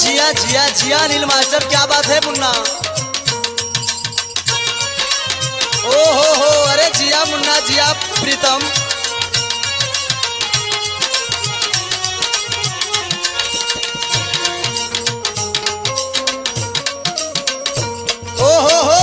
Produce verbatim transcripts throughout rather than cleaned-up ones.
जिया जिया जिया नील मास्टर, क्या बात है मुन्ना। ओ हो हो, अरे जिया मुन्ना जिया प्रीतम। ओ हो हो,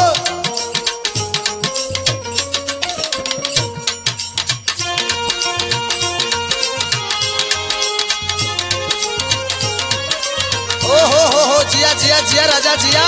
ओ हो हो हो, जिया जिया जिया राजा जिया।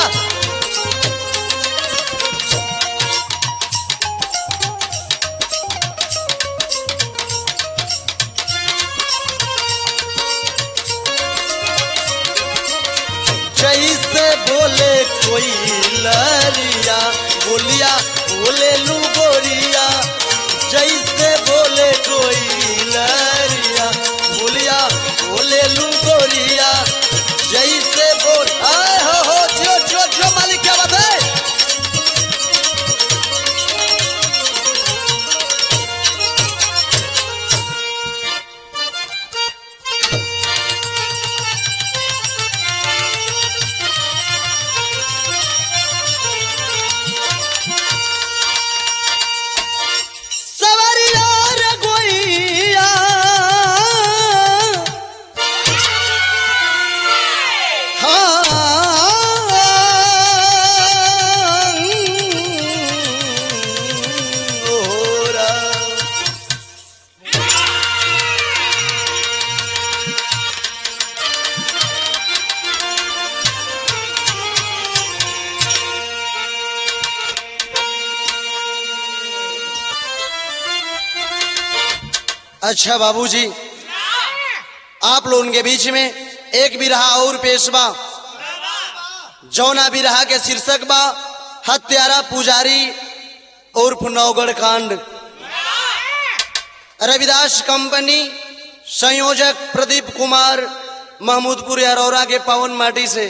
जैसे बोले कोई लरिया, बोलिया बोले लू गोरिया। जैसे बोले कोई लरिया, बोलिया बोले लू गोरिया। जैसे बोल आए हो हो, जो जो जो मालिक, क्या बात है। सवरिया रे गोइया, अच्छा बाबूजी, आप लोगों के बीच में एक बिरहा और पेशवा, जौना बिरहा के शीर्षक बा हत्यारा पुजारी और नौगढ़ कांड। रविदास कंपनी संयोजक प्रदीप कुमार महमूदपुर अरोरा के पावन माटी से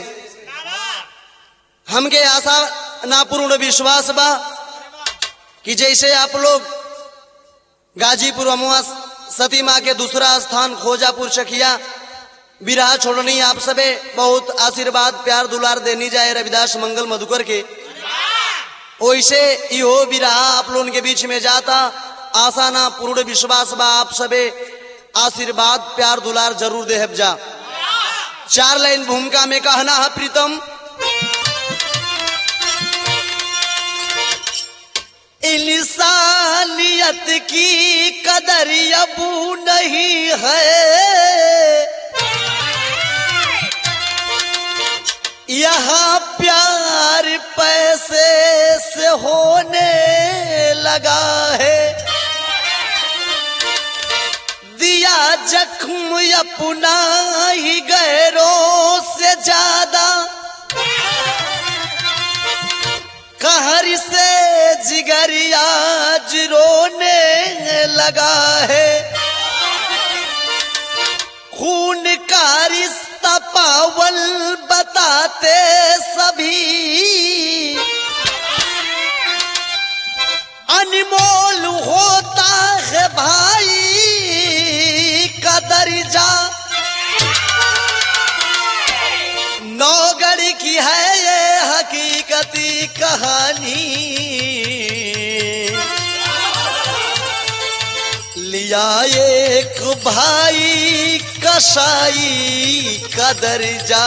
हमके आशा ना पूर्ण विश्वास बा कि जैसे आप लोग गाजीपुर अमुआ सती माँ के दूसरा स्थान खोजापुर चकिया बिरहा छोड़नी आप सबे बहुत आशीर्वाद प्यार दुलार देनी जाए रविदास मंगल मधुकर के, वैसे इहो बिरहा आप लोगों के बीच में जाता। आशा ना पूर्ण विश्वास बा आप सबे आशीर्वाद प्यार दुलार जरूर देहब जा। चार लाइन भूमिका में कहना है प्रीतम। इंसानियत की कदर अबू नहीं है, यहाँ प्यार पैसे से होने लगा है। दिया जख्म अपना ही गैरों से ज्यादा, कहर से जिगरिया रोने लगा है। खून का रिश्ता पावल बताते सभी, अनमोल होता है भाई का दर्जा। नौगढ़ की है ये हकीकती कहानी, लिया एक भाई कसाई का दर्जा।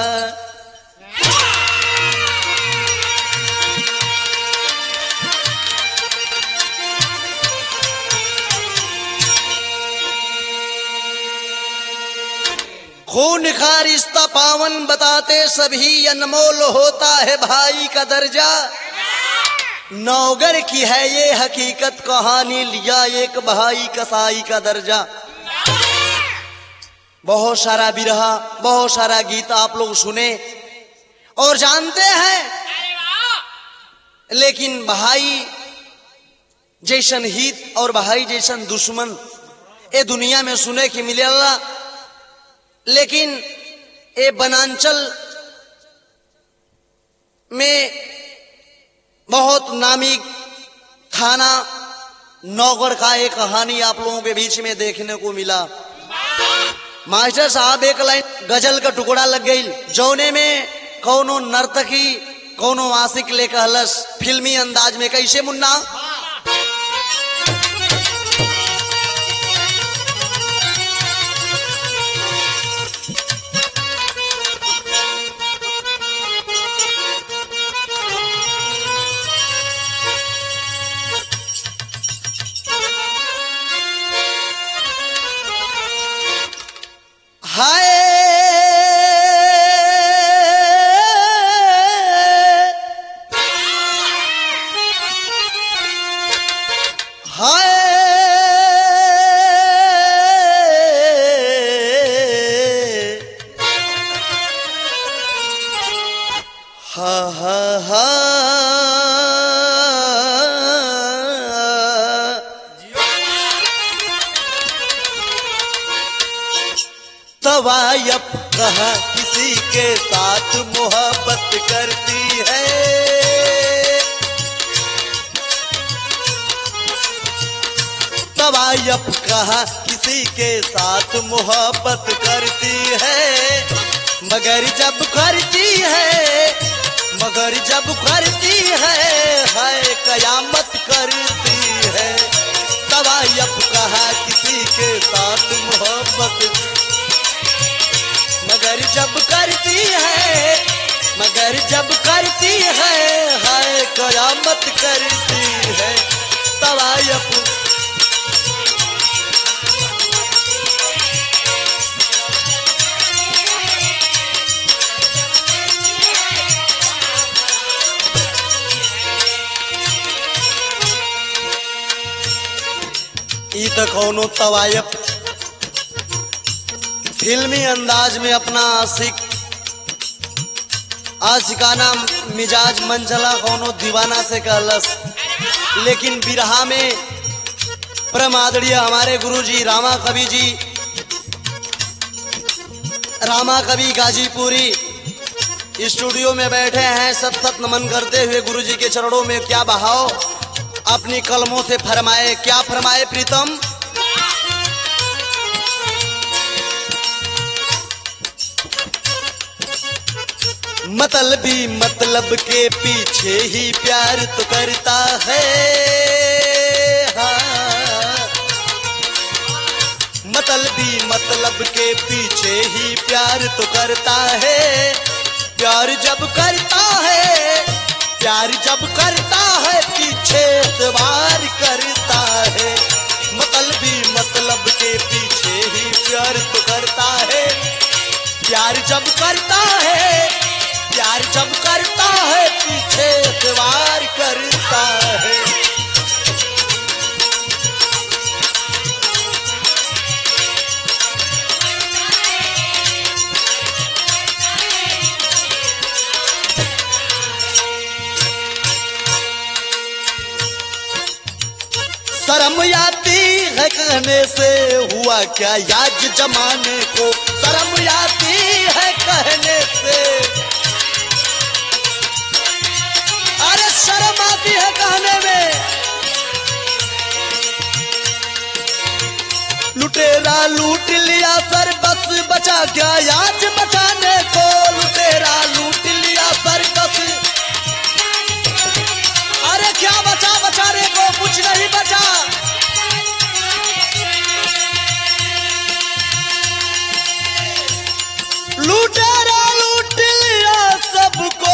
खून का रिश्ता पावन बताते सभी, अनमोल होता है भाई का दर्जा। नौगढ़ की है ये हकीकत कहानी, लिया एक भाई कसाई का दर्जा। बहुत सारा बिरहा बहुत सारा गीत आप लोग सुने और जानते हैं, लेकिन भाई जैसन हित और भाई जैसन दुश्मन ये दुनिया में सुने की मिलेला। लेकिन ये बनांचल में बहुत नामी थाना नौगढ़ का एक कहानी आप लोगों के बीच में देखने को मिला। मास्टर साहब एक लाइन गजल का टुकड़ा लग गई जौने में कौनो नर्तकी कौनो आशिक ले कहलस फिल्मी अंदाज में कैसे मुन्ना। हाय हाय हा हा हा तवायब कहा किसी के साथ मोहब्बत करती है, तवायब कहा किसी के साथ मोहब्बत करती है, मगर जब करती है मगर जब करती है हाय कयामत करती है। तवायब कहा किसी के साथ मोहब्बत मगर जब करती है मगर जब करती है हाय कयामत करती है। तवायब ई तो कौनो तवायब फिल्मी अंदाज में अपना आशिक आशिकाना मिजाज मंचला कौनो दीवाना से कहलस, लेकिन बिरहा में परम आदरणीय हमारे गुरुजी रामा कवि जी रामा कवि गाजीपुरी स्टूडियो में बैठे हैं। सत सत नमन करते हुए गुरुजी के चरणों में क्या बहाव अपनी कलमों से फरमाए। क्या फरमाए प्रीतम? मतलबी मतलब के पीछे ही प्यार तो करता है, हाँ। मतलबी मतलब के पीछे ही प्यार तो करता है, प्यार जब करता है प्यार जब करता है पीछे सवार करता है। मतलबी मतलब के पीछे ही प्यार तो करता है, प्यार जब करता है प्यार जब करता है पीछे से वार करता है। शर्म आती है कहने से हुआ क्या याद जमाने को, शर्म आती है कहने से, अरे शर्म आती है कहने में। लुटेरा लूट लिया सर बस बचा क्या याद बचाने को, लुटेरा लूट लिया सर बस, अरे क्या बचा बचाने को, कुछ नहीं बचा। लुटेरा लूट लिया सबको,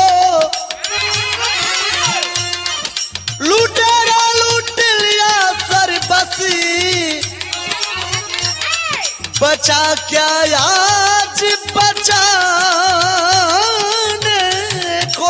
लुटेरा लूट लिया सर बसी, बचा क्या आज बचाने को।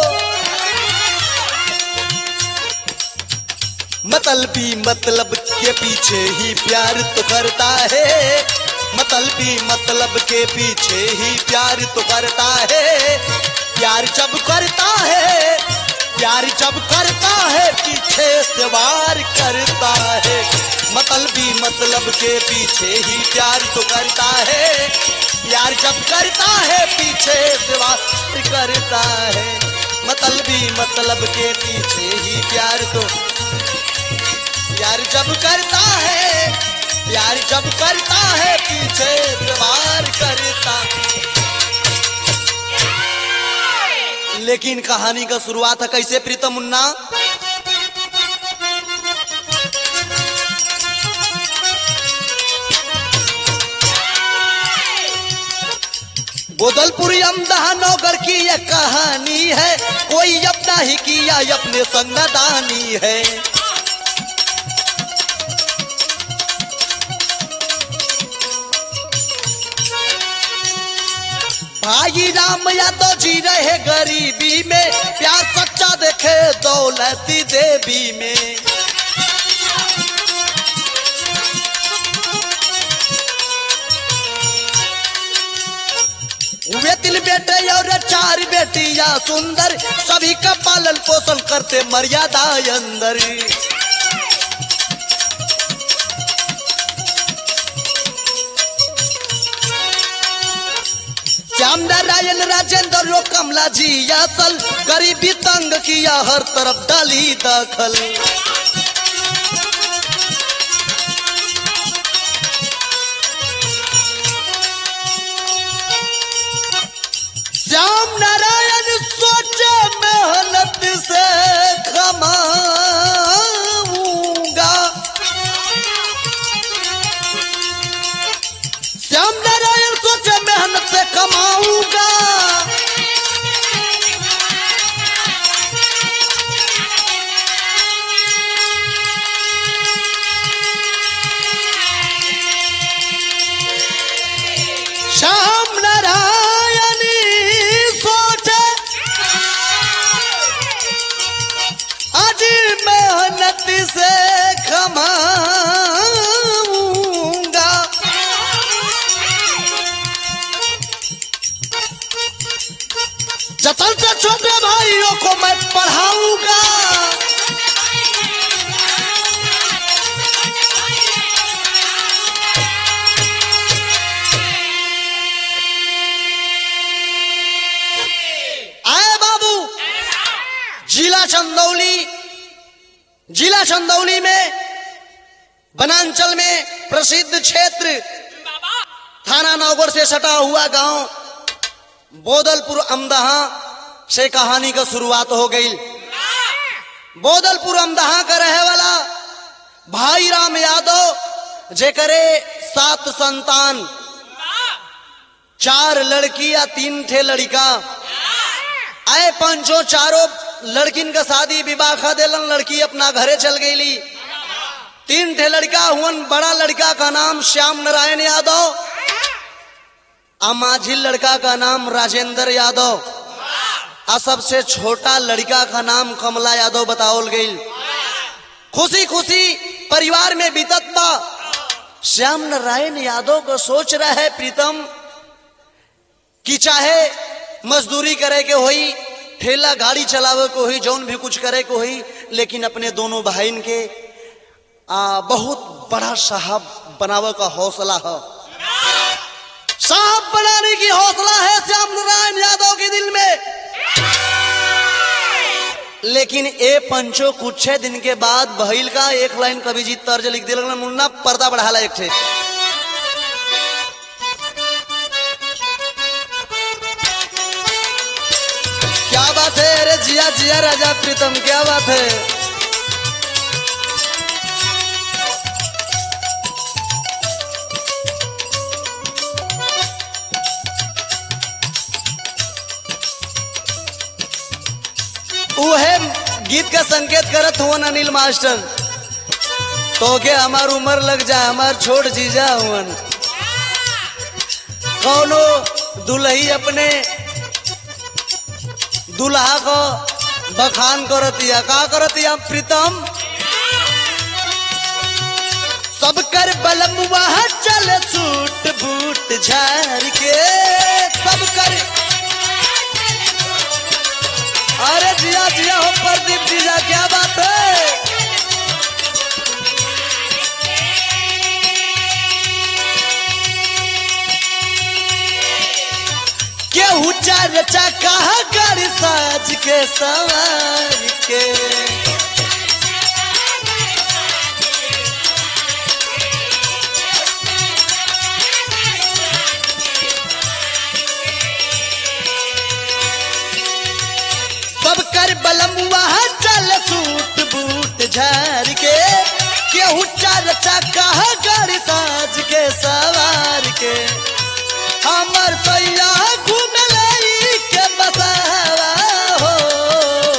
मतलबी मतलब के पीछे ही प्यार तो करता है, मतलबी मतलब के पीछे ही प्यार तो करता है, प्यार जब करता है प्यार जब करता है पीछे से वार करता है। मतलबी मतलब के पीछे ही प्यार तो करता है, प्यार जब करता है पीछे से वार करता है। मतलबी मतलब के पीछे ही प्यार तो प्यार जब करता है प्यार अरे जब करता है पीछे प्रवार करता। लेकिन कहानी का शुरुआत है कैसे प्रीतम मुन्ना? बोदलपुरी अमदहा नौगढ़ की यह कहानी है, कोई अपना ही किया अपने संग दानी है। भाई राम यादव जी रहे गरीबी में, प्यार सच्चा देखे दौलती देवी में। वे तीन बेटे और चार बेटियां सुंदर, सभी का पालन पोषण करते मर्यादा अंदर। श्याम नारायण राजेंद्र रो कमला जी असल, गरीबी तंग किया हर तरफ डाली दखल। श्याम नारायण सोचे मेहनत से कमाऊंगा, श्याम नारायण सोचे मेहनत से कमाऊंगा। श्याम नारायण सोचे आज मेहनत से कमाऊंगा। जतन से छोटे भाइयों को मैं पढ़ाऊंगा। आए बाबू, जिला चंदौली, जिला चंदौली में वनांचल में प्रसिद्ध क्षेत्र थाना नौगढ़ से सटा हुआ गांव बोदलपुर अमदहा से कहानी का शुरुआत हो गई। बोदलपुर अमदहा का रहे वाला भाई राम यादव जे करे सात संतान, चार लड़की या तीन ठे लड़का। आए पंचो चारों लड़किन का शादी विवाह खा देलन, लड़की अपना घरे चल गईली। तीन ठे लड़का हुवन, बड़ा लड़का का नाम श्याम नारायण यादव, माझिल लड़का का नाम राजेंद्र यादव, और सबसे छोटा लड़का का नाम कमला यादव बताओल गई। खुशी खुशी परिवार में बीतत बा। श्याम नारायण यादव को सोच रहा है प्रीतम कि चाहे मजदूरी करे के होई, ठेला गाड़ी चलावे को हुई, जौन भी कुछ करे को हुई, लेकिन अपने दोनों भाईन के आ, बहुत बड़ा साहब बनावे का हौसला है। साहब बनाने की हौसला है श्याम नारायण यादव के दिल में। लेकिन ए पंचो कुछ दिन के बाद भइल का एक लाइन कवि जी तर्ज लिख दिल, मुन्ना पर्दा बढ़ाला एक ठे। क्या बात है, अरे जिया जिया राजा प्रीतम, क्या बात है। उहे गीत का संकेत करत हुआ अनिल मास्टर, तो के हमार उम्र लग जाए, हमार छोड़ जीजा हुवन। कौनो दुल्ही अपने दुल्हा को बखान करतिया, का करतिया प्रीतम? सब कर बलम वहाँ चल सूट बूट झाड़ के, सब कर। अरे जिया जिया हो प्रदीप जीजा, क्या बात है। केहू चार चक्का कर साज के सवार के, चक्का गाड़ी साज के सवार के हमर सैया घूम लाई के बसावा हो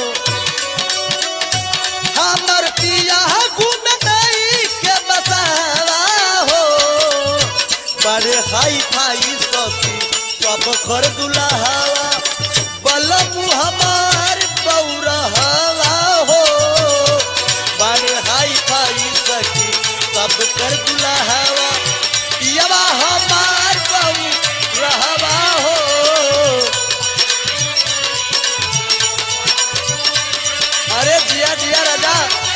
हमर पिया घूम लाई के बसावा हो बड़े हाई फाई सखी सब घर दुल्हावा बलम हमार बौरा हो बड़े हाई फाई सखी सब कर दुल्हावा पियावा हमार बौरा हो अरे जिया जिया राजा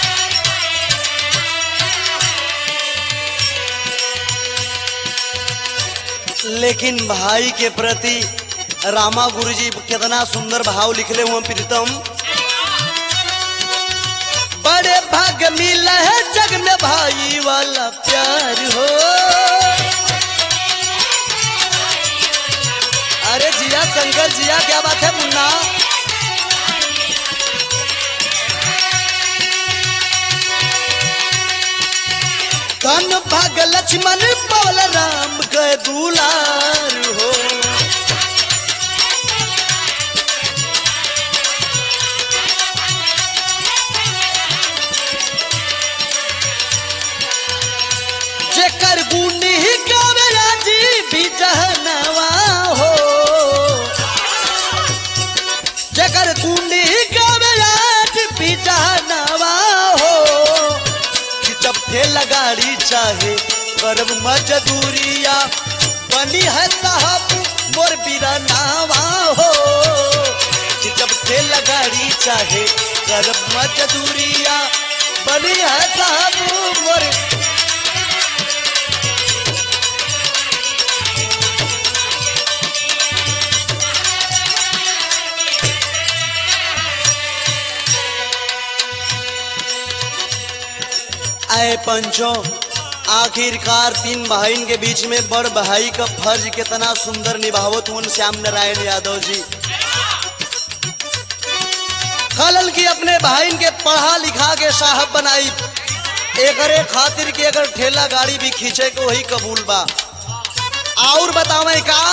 लेकिन भाई के प्रति रामा गुरुजी कितना सुंदर भाव लिखले हुए प्रीतम बड़े भाग मिला है जग में भाई वाला प्यार हो अरे जिया शंकर जिया क्या बात है मुन्ना धन भाग लक्ष्मण पवल राम के दुलार हो जेकर गुनी गावे राजी भी जहनवा हो जेकर गुनी गावे राजी भी जहनवा हो जब ठेला गाड़ी चाहे करब मजदूरिया बनी है साहब मोर बिरनावा हो जब ठेला गाड़ी चाहे करब मजदूरिया बनी है साहब मोर आए पंचो आखिरकार तीन भाई के बीच में बड़ भाई का फर्ज कितना सुंदर निभावत हुन श्याम नारायण यादव जी खलल की अपने भाई के पढ़ा लिखा के साहब बनाई एकरे खातिर के अगर ठेला गाड़ी भी खींचे को वही कबूल बा और बतावे का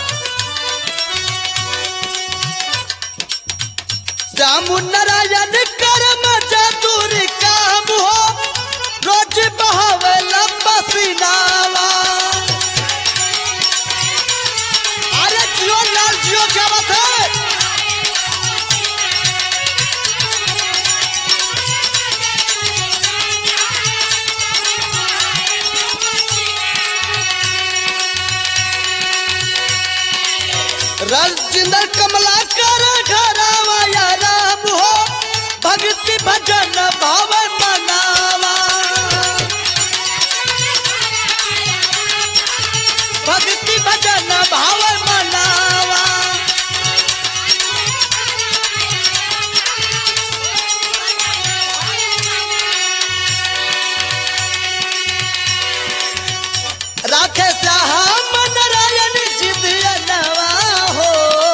श्याम नारायण करम चतुर काम हो रोज बहावे पसीनावा अरे जियो लाल जियो क्या बात है राजेंद्र कमला कर घरावा या राम हो भक्ति भजन भाव मनावा भक्ति भजन भाव मनावा राखे श्याम नारायण जिदियनवा हो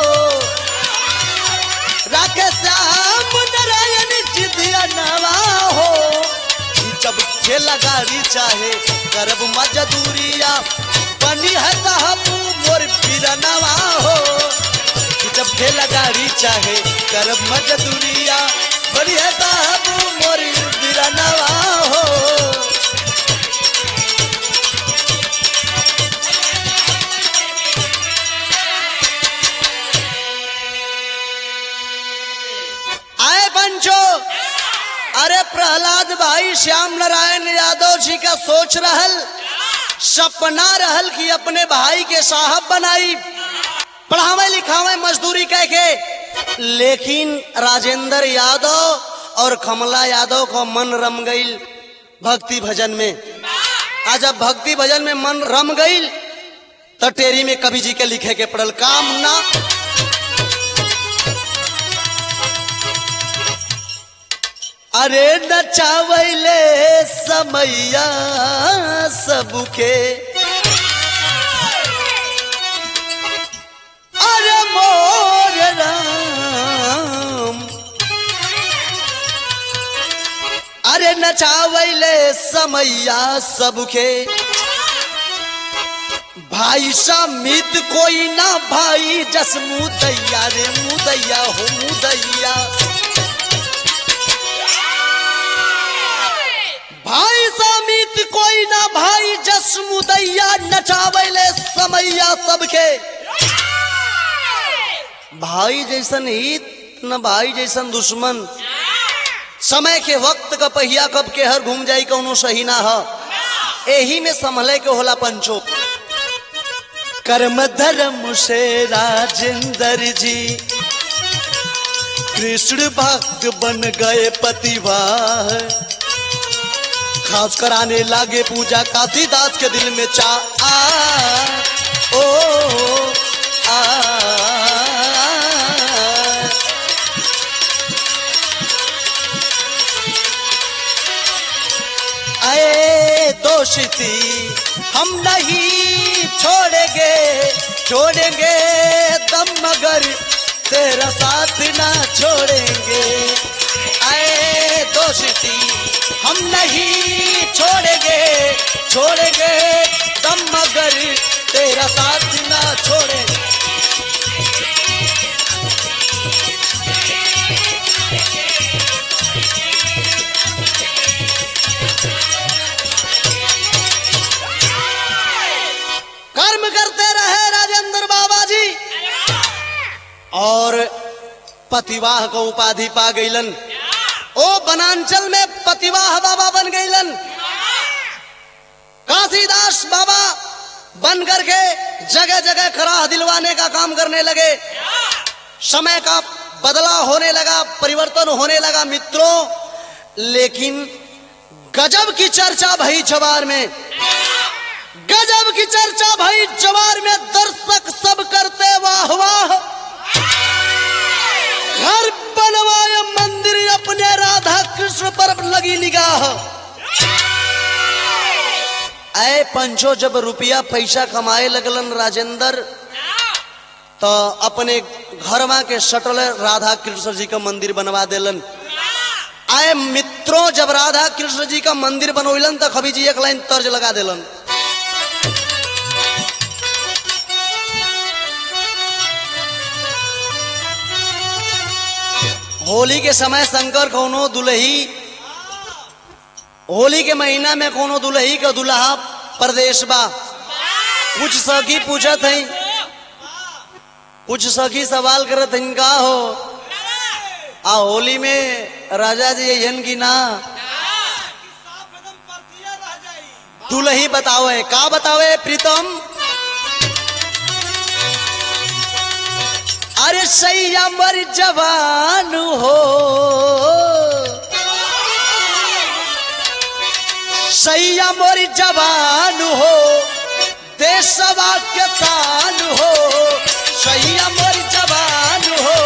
राखे श्याम नारायण जिदियनवा हो जब ठेला गाड़ी चाहे करब मजदूरिया बनी है साहब मोर बिरनवा हो जब ठेला गाड़ी चाहे करब मजदूरिया बनी है साहब मोर बिरनवा हो आए पंचो अरे प्रहलाद भाई श्याम नारायण यादव जी का सोच रहल सपना रहल कि अपने भाई के साहब बनाई पढ़ावे लिखावे मजदूरी कह के लेकिन राजेंद्र यादव और कमला यादव को मन रम गईल भक्ति भजन में आज जब भक्ति भजन में मन रम गईल तो टेरी में कवि जी के लिखे के पड़ल काम ना अरे नचावैले समैया सबके अरे मोर राम अरे नचावैले समैया सबके। भाई समित कोई ना भाई जस मुदैया रे मुदैया हो मुदैया। भाई समित कोई ना भाई जस मुदैया नचावैले समैया सबके। भाई जैसन हित न भाई जैसन दुश्मन। समय के वक्त का पहिया कब के हर घूम जाई कौनो सही ना ह। एही में संभले के होला पंचो। कर्म धर्म से राजेंद्र जी कृष्ण भक्त बन गए पतिवाह। खास कराने लागे पूजा काशीदास के दिल में चा आ ओ आ। आए दोषती हम नहीं छोड़ेंगे छोड़ेंगे दम मगर तेरा साथ ना छोड़ेंगे। आए दोषती हम नहीं छोड़ेंगे छोड़ेंगे दम मगर तेरा साथ ना छोड़ेंगे। कर्म करते रहे राजेंद्र बाबा जी और पतिवाह को उपाधि पा गईलन। ओ बनांचल में पतिवाह बाबा बन गईलन। काशीदास बाबा बन करके जगह जगह खराह दिलवाने का काम करने लगे। समय का बदलाव होने लगा, परिवर्तन होने लगा मित्रों। लेकिन गजब की चर्चा भई जवार में, गजब की चर्चा भई जवार में। दर्शक सब करते वाह वाह। घर बनवाए मंदिर अपने राधा कृष्ण पर लगी निगाह। ऐ पंचो जब रुपया पैसा कमाए लगलन राजेंद्र तो अपने घरवा के शटल राधा कृष्ण जी का मंदिर बनवा देलन। आए मित्रों जब राधा कृष्ण जी का मंदिर बनोलन तो कभी जी एक लाइन तर्ज लगा देलन। होली के समय शंकर कोनो दुल्ही, होली के महीना में कोनो दुल्ही का दुल्हा परदेश बा। कुछ सखी पूछत है, कुछ सखी सवाल करत है का हो आ होली में राजा जी यन की ना। दुल्ही बतावे का बतावे प्रीतम। अरे सैया मर जवान हो, सैया मोर जवान हो, देशवा के शान हो। सैया मोर जवान हो,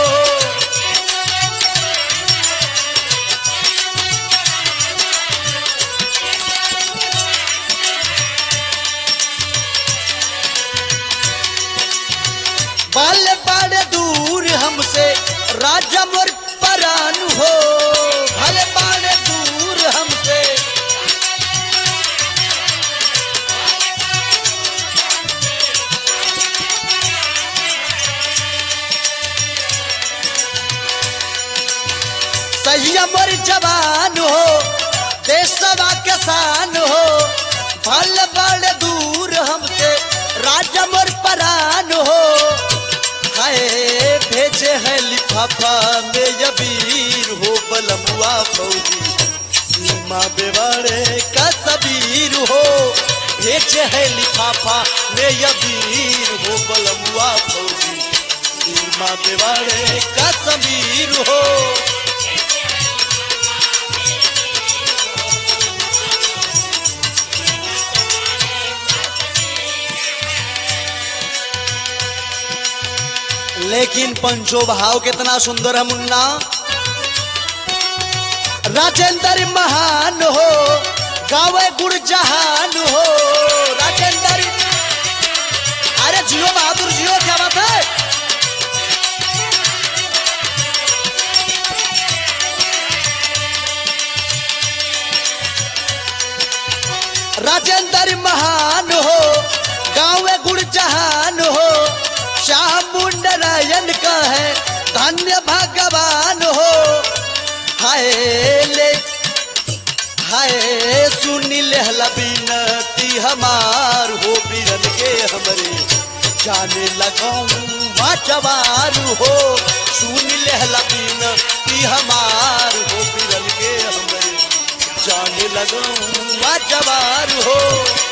बाल बाड़े दूर हमसे राजा मोर परान हो। भले बाड़े दूर हमसे सैया मोर जवान हो, देशवा के शान हो। भले बाड़े दूर हमसे राजा मोर परान हो। भेजे है लिफाफा में यबीर हो बलमुआ फौजी सीमा बेवाड़े का सबीर हो। भेजे है लिफाफा में यबीर हो बलमुआ फौजी सीमा बेवाड़े का सबीर हो। लेकिन पंचो भाव कितना सुंदर है मुन्ना। राजेंद्र महान हो गावे गुड़ जहान हो। राजेंद्र अरे जियो बहादुर जियो, क्या बात है। महान हो, गाँव गुड़ जहान हो, चामुंडरायण का है धन्य भगवान हो। हाय ले हाय सुनी लहला बिनती हमार हो, बिरन के हमरे जाने लगाऊं जवार हो। सुनी लहला बिनती हमार हो, बिरन के हमरे जाने लगाऊं जवार हो।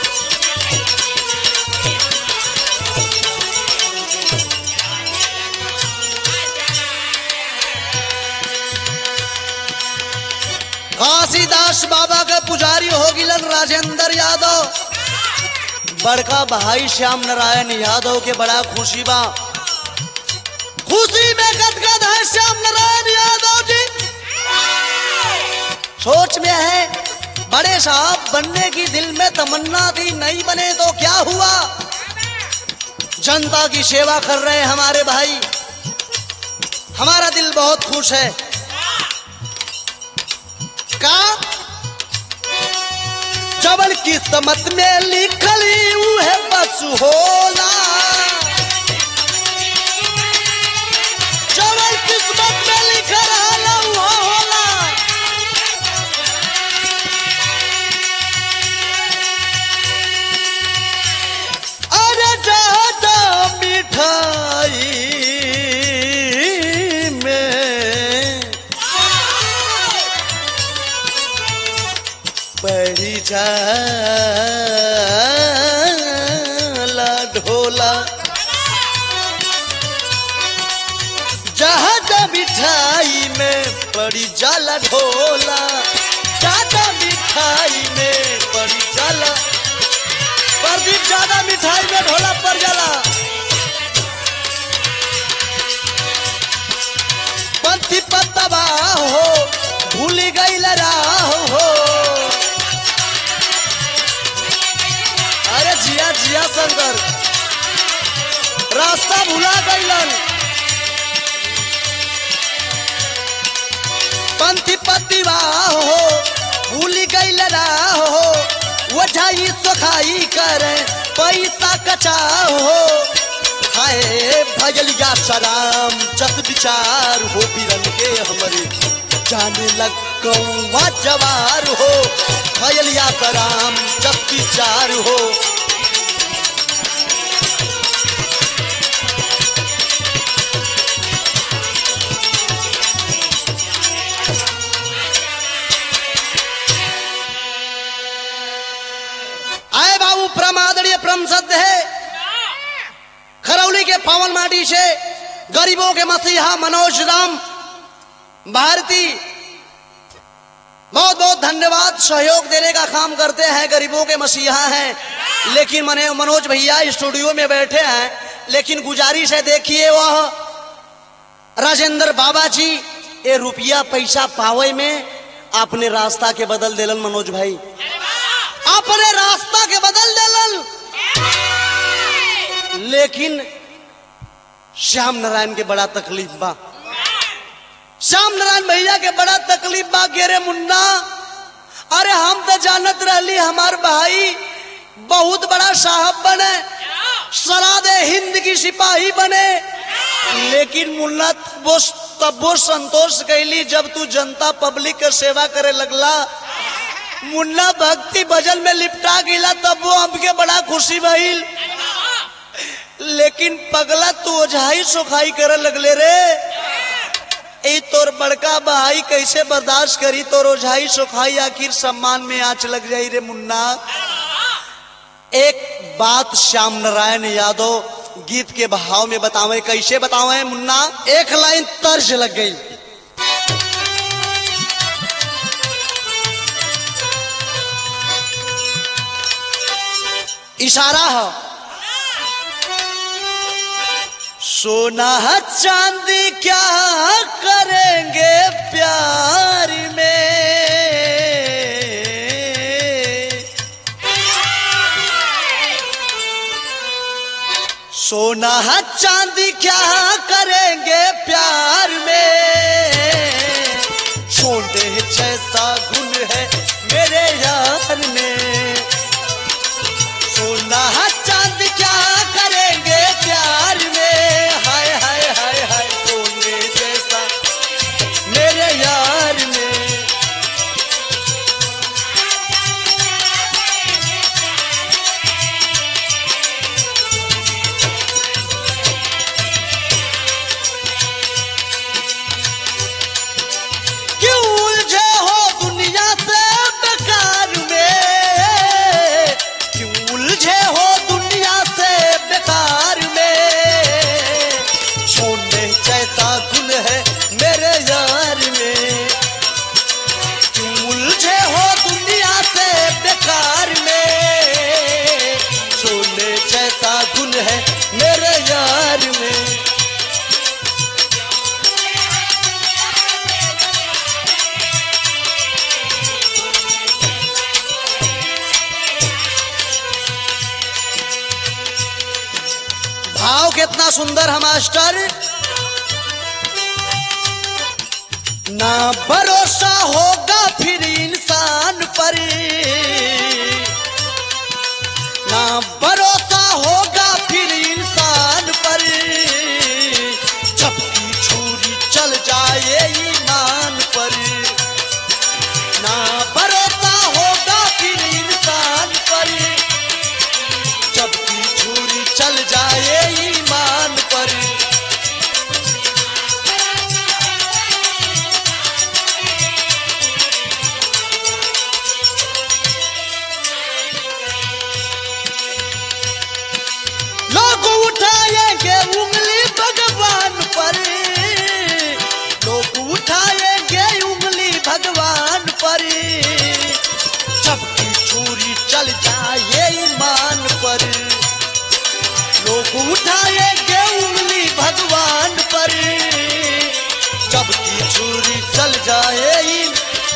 काशीदास बाबा के पुजारी हो गिलन राजेंद्र यादव, बड़का भाई श्याम नारायण यादव के बड़ा खुशी बा। खुशी में गदगद है श्याम नारायण यादव जी, सोच में है बड़े साहब बनने की दिल में तमन्ना थी, नहीं बने तो क्या हुआ। जनता की सेवा कर रहे हैं हमारे भाई, हमारा दिल बहुत खुश है। का जबल किस्मत में लिखली उहे बस होला, जबल किस्मत में लिखल होला उहे होला। अरे ज्यादा मिठाई पड़ी जाला ढोला, ज्यादा मिठाई में पड़ी जाला ढोला, ज्यादा मिठाई में पड़ी जाला, प्रदीप ज्यादा मिठाई में ढोला पड़ जाला। पंथी पतवा हो भूल गई राह हो, जिया जिया शंकर रास्ता भुला गईलन। पंथी पतिवा हो भूल गईल राह हो, वझाई सोखाई करे पैसा कचा हो। हाय भजलिया सराम चत विचार हो, बिरन के हमरे जाने लग कौवा जवार हो। भजलिया सराम चत विचार हो, परमादरणीय परम सत्य है। खरौली के पावन माटी से गरीबों के मसीहा मनोज राम भारती बहुत बहुत धन्यवाद, सहयोग देने का काम करते हैं, गरीबों के मसीहा हैं। लेकिन मने मनोज भैया स्टूडियो में बैठे हैं, लेकिन गुजारिश है देखिए वह राजेंद्र बाबा जी ये रुपया पैसा पावे में अपने रास्ता के बदल देलन। मनोज भाई अपने रास्ता के बदल देलन, लेकिन श्याम नारायण के बड़ा तकलीफ बा। श्याम नारायण भैया के बड़ा तकलीफ बा के रे मुन्ना, अरे हम तो जानत रहली हमार भाई बहुत बड़ा साहब बने, सरादे हिंद की सिपाही बने, लेकिन मुन्ना वो तब वो संतोष कैली जब तू जनता पब्लिक का सेवा करे लगला। मुन्ना भक्ति भजन में लिपटा गिला तब वो हमके बड़ा खुशी भइल, लेकिन पगला तू ओझाई सोखाई करे लगले रे। ए तोर बड़का भाई कैसे बर्दाश्त करी तोर ओझाई सोखाई, आखिर सम्मान में आंच लग जाई रे मुन्ना। एक बात श्याम नारायण यादव गीत के भाव में बतावे, कैसे बतावे मुन्ना, एक लाइन तर्ज लग गई। इशारा है, सोना चांदी क्या करेंगे प्यार में, सोना चांदी क्या करेंगे प्यार में, छोड़े जैसा गुण है मेरे यार में। प्यार है मेरे यार में। भाव कितना सुंदर है मास्टर। ना भरोसा होगा फिर इंसान पर, ना भरोसा होगा फिर इंसान पर, जब की छुरी चल जाए ईमान पर। ना भरोसा होगा फिर इंसान पर, जब की छुरी चल जाए ईमान पर। लोग उठाएंगे उंगली भगवान पर, लोग उठाएंगे उंगली भगवान पर, जब की छुरी चल जाए ईमान पर। लोग उठाएंगे उंगली भगवान पर, जब की छुरी चल जाए ईमान।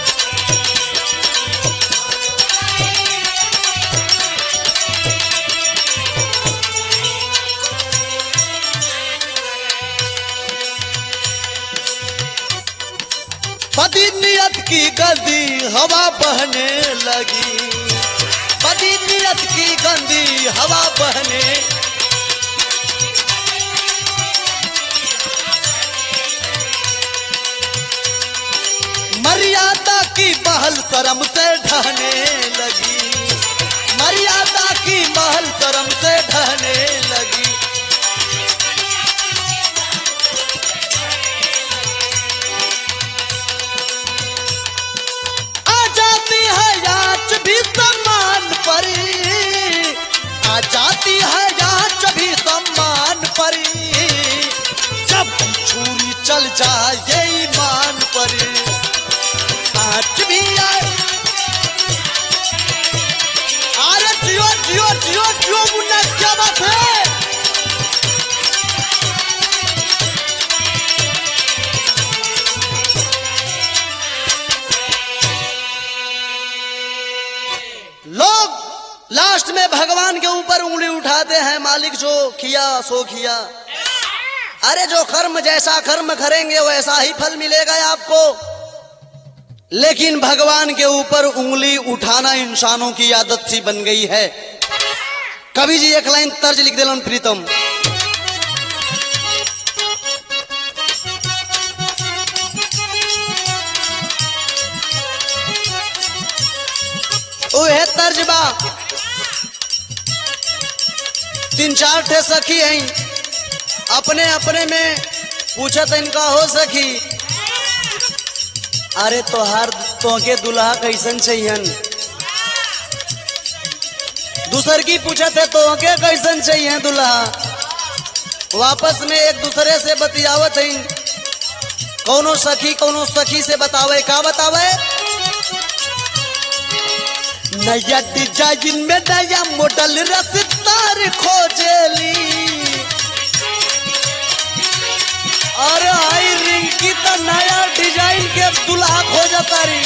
बदी नियत की गंदी हवा बहने लगी, बदी नियत की गंदी हवा बहने। मर्यादा की महल शर्म से ढहने लगी, मर्यादा की महल शर्म से ढहने लगी। जाती है जांच भी सम्मान पर, जब छुरी चल जाए ईमान पर। आज भी आए अरे जियो जियो जियो जियो मुन्ना क्या बात है। लोग लास्ट में भगवान के ऊपर उंगली उठाते हैं, मालिक जो किया सो किया। अरे जो कर्म जैसा कर्म करेंगे वैसा ही फल मिलेगा आपको। लेकिन भगवान के ऊपर उंगली उठाना इंसानों की आदत सी बन गई है। कवि जी एक लाइन तर्ज लिख दिलन प्रीतम। ओहे तर्जबा तीन चार ठे सखी हैं, अपने अपने में पूछत इनका हो सखी, अरे तोहार तोहके दुल्हा कैसन चाहिए। दूसर की पूछत है तोहके कैसन चाहिए दुल्हा। वापस में एक दूसरे से बतियावत है, कौनो सखी कौनो सखी से बतावे। का बतावे? नया डिजाइन में नया मॉडल रसदार खोजेली, और आई रिंकी तो नया डिजाइन के दुल्हा खोजता रही।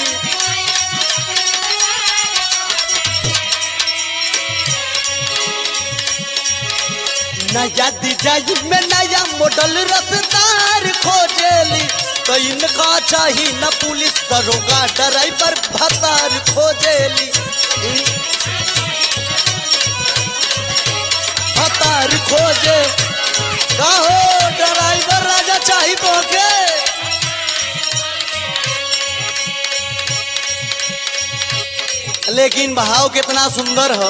नया डिजाइन में नया मॉडल रसदार खोजेली, तो इनका चाहिए न पुलिस दरोगा ड्राइवर भतार खोजेली। भतार खोजे का हो ड्राइवर राजा चाहिए तो के। लेकिन भाव कितना सुंदर हो।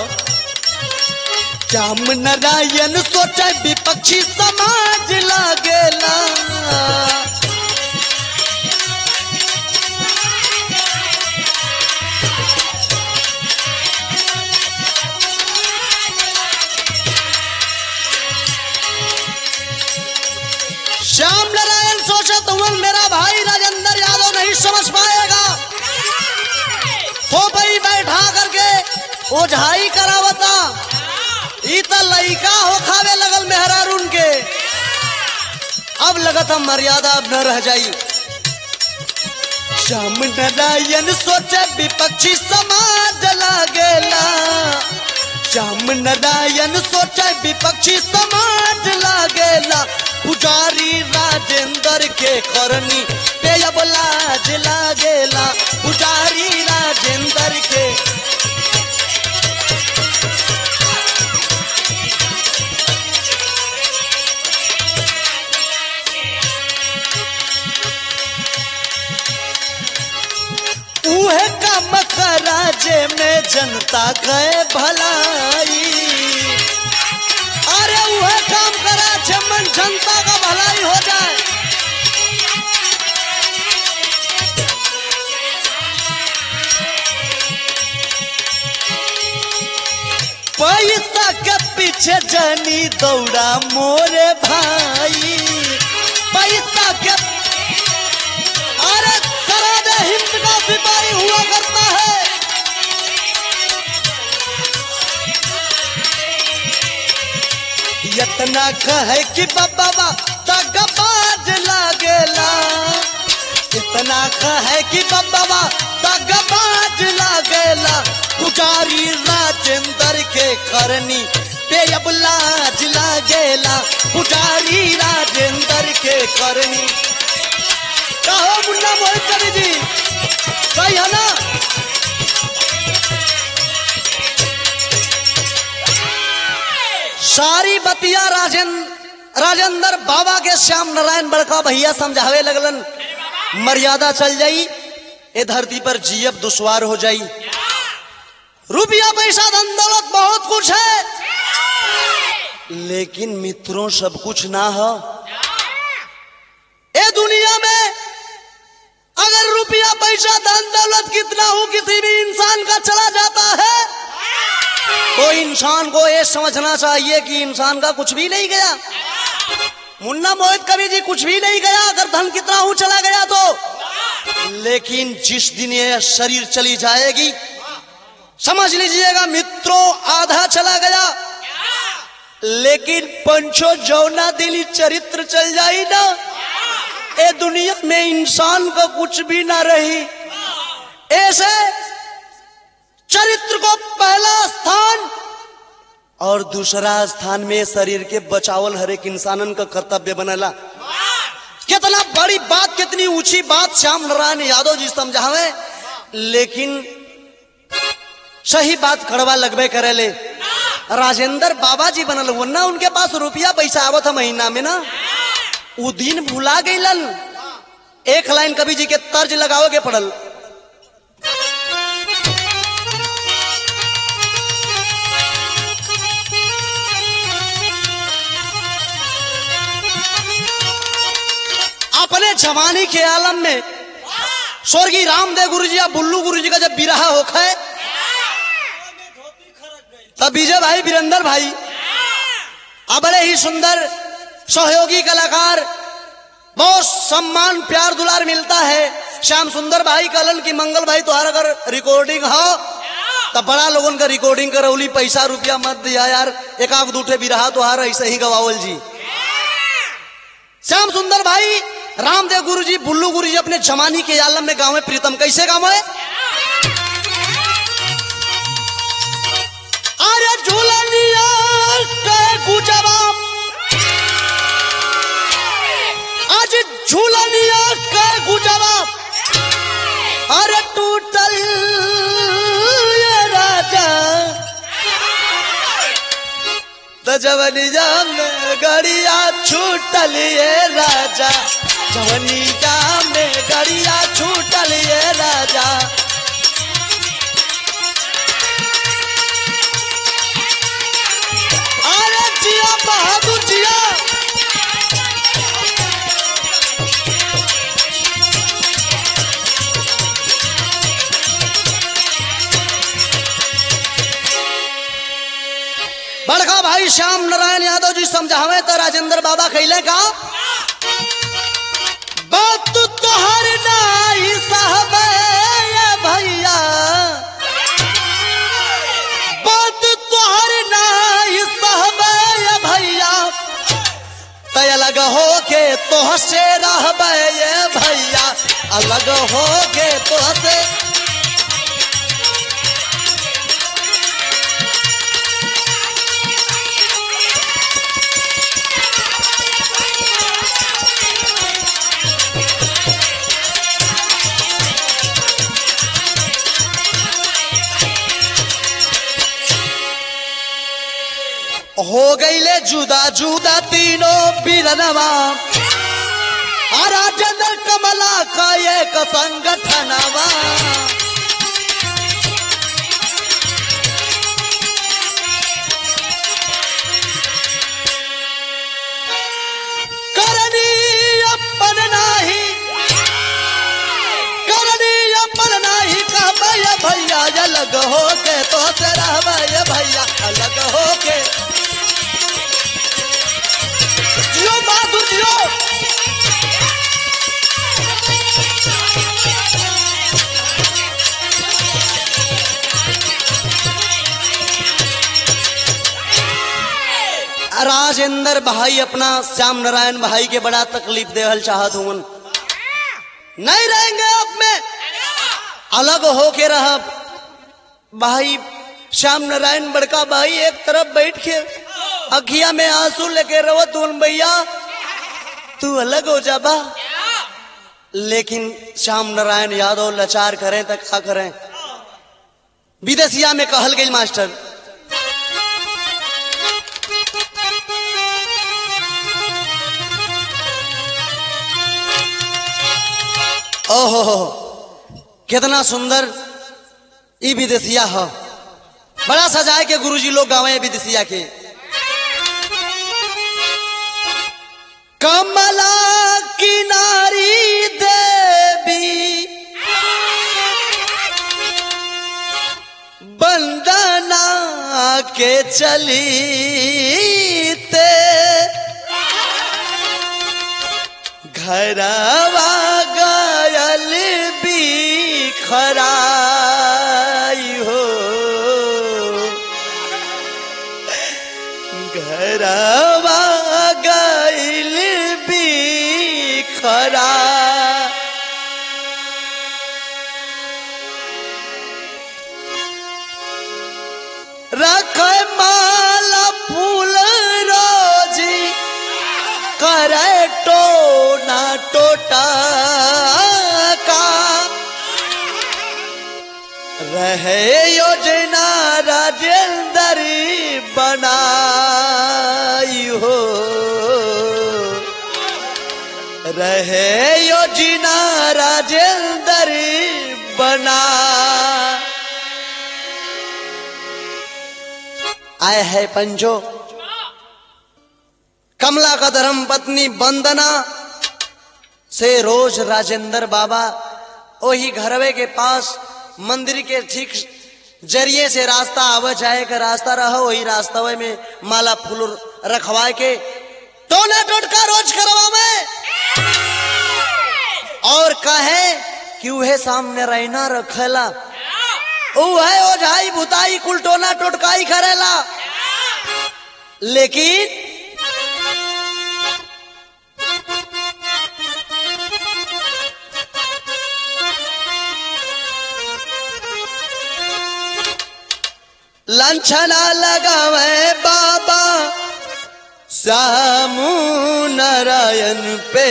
जाम नारायण सोचे विपक्षी समाज लागेला, श्याम नारायण सोचा तो मेरा भाई राजेंद्र यादव नहीं समझ पाएगा, तो भाई बैठा करके ओझाई करावता। ई तो लइका हो खावे लगल मेहरारून के। अब लगत हम मर्यादा अब न रह जाई। श्याम नारायण सोचे विपक्षी समाज लागेला। श्याम नारायण सोचे विपक्षी समाज लागेला। पुजारी राजेंद्र के करनी पे अब लाज लागेला। पुजारी राजेंद्र के उहे काम कराजे में जनता के भलाई। अरे उहे काम कराजे में जनता का भलाई हो जाए। पैसा के पीछे जनी दौड़ा मोरे भाई। पैसा के अरे सराद हिंद का सिपाही हुआ करता है। इतना कहे कि बाबा तगबाज लागेला। इतना कहे कि बाबा तगबाज लागेला। पुजारी राजेंद्र के करनी पे अब लाज लागेला। पुजारी राजेंद्र के करनी कहो मुन्ना मोहित कवि जी सही है ना। सारी बतिया राजेंद्र राजेंद्र बाबा के श्याम नारायण बड़का भैया समझावे लगलन। मर्यादा चल जाई, ए धरती पर जीव दुश्वार हो जाई। रुपया पैसा धन दौलत बहुत कुछ है, लेकिन मित्रों सब कुछ ना हो। ए दुनिया में अगर रुपया पैसा धन दौलत कितना हो किसी भी इंसान का चला जाता है, तो इंसान को ये समझना चाहिए कि इंसान का कुछ भी नहीं गया। मुन्ना मोहित कवि जी कुछ भी नहीं गया अगर धन कितना हो चला गया तो। लेकिन जिस दिन ये शरीर चली जाएगी, समझ लीजिएगा मित्रों आधा चला गया, लेकिन पंचो जौना दिली चरित्र चल जाई ना, ए दुनिया में इंसान का कुछ भी ना रही। ऐसे चरित्र को पहला स्थान और दूसरा स्थान में शरीर के बचावल हर एक इंसानन का कर्तव्य बनला। कितना बड़ी बात, कितनी ऊंची बात श्याम नारायण यादव जी समझावे, लेकिन सही बात कड़वा लगबे करेले। राजेंद्र बाबा जी बनल वरना उनके पास रुपया पैसा आवत महीना में ना, वो दिन भुला गईलन। एक लाइन कवि जी के तर्ज लगाओगे पड़ल। अपने जवानी के आलम में स्वर्गीय रामदेव गुरु जी या बुल्लू गुरु जी का जब बिरहा होखा है, तब विजय भाई वीरेंद्र भाई अब बड़े ही सुंदर सहयोगी कलाकार, बहुत सम्मान प्यार दुलार मिलता है। श्याम सुंदर भाई कलन की मंगल भाई तुहार अगर रिकॉर्डिंग हो तब बड़ा लोगों का रिकॉर्डिंग करौली, पैसा रुपया मत दिया यार, एक आध दूठे बिरहा तुहार ऐसे ही गवावल जी। श्याम सुंदर भाई रामदेव गुरु जी बुल्लू गुरु जी अपने जमानी के आलम में गाँव में प्रीतम कैसे गाँव है। अरे झूलनिया के गुजरा, आज झूलनिया के गुजरा, अरे टूटल ये राजा तो जवनिया में गड़िया छूटल ये राजा। जवनिया में गड़िया छूटल ये राजा। अरे जिया बहादुर जिया, बड़का भाई श्याम नारायण यादव जी समझावे तो राजेंद्र बाबा कहले का बात तो हर नाई साहब भैया, बात तो हर नाई साहब अलग हो के तोह से रहबे ये भैया, अलग हो के तोह से। हो गईले जुदा जुदा तीनों बीरनवा, राजेंद्र कमला का एक संगठनवा। करनी अपन नाही, करनी अपन नाही कहबे भैया, अलग हो के तो से रहबे भैया, अलग हो के। जियो बहादुर जियो। राजेंद्र भाई अपना श्याम नारायण भाई के बड़ा तकलीफ देहल चाहत हूँ, नहीं रहेंगे अब में, अलग होके रह। भाई श्याम नारायण बड़का भाई एक तरफ बैठ के अखिया में आंसू लेके रो, तू भैया तू अलग हो जा बा। लेकिन श्याम नारायण यादव लाचार करें तो क्या करें। विदेशिया में कहल गई मास्टर, ओहो कितना सुंदर ई विदेशिया हो, बड़ा सजाए के गुरुजी लोग गावे विदेशिया के। कमला किनारी देवी बंदना के चली ते, घरवा गयल बिखराई हो, घरवा गयल बिखरा। रख माला फूल रोजी करे टोना टोटा का, रहे योजना राजेंद्र बनाई हो, रहे योजना राजेंद्र बना। आए है पंजो कमला का धर्म पत्नी वंदना से रोज राजेंद्र बाबा वही घरवे के पास मंदिर के ठीक जरिए से रास्ता आवे जाए का रास्ता रहा, वही रास्ता में माला फूल रखवाए के टोना टोटका रोज करवा में, और कहे कि वह सामने रहना रखेला, वह ओझाई भुताई कुल टोना टोटकाई करेला। लेकिन लंछना लगावे बाबा श्याम नारायण पे,